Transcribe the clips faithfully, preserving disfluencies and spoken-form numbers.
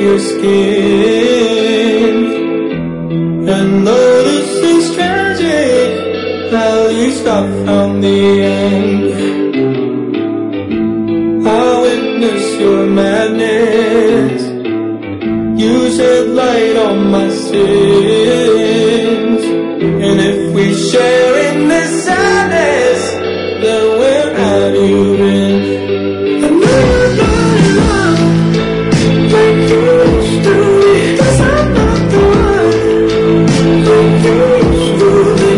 your skin. And though this is tragic, at least I found the end. I witnessed your madness. You shed light on my sins. And if we share in this sadness, then where have you been? I know you're not alone, like you used to be, 'cause I'm not the one, like you used to be.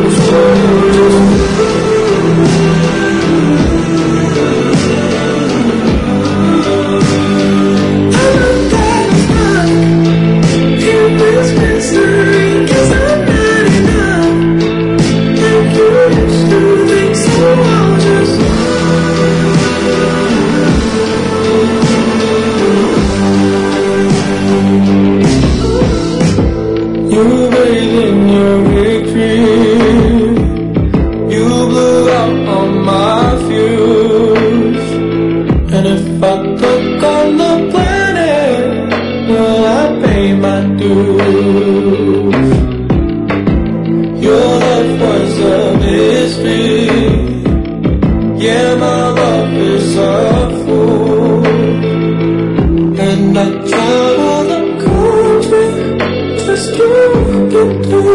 You bathed in your victory. You blew out on my fuse. And if I took on the planet, well, I pay my dues. Your love was a mystery. Yeah, my love is a fool. And I travel the country just to get to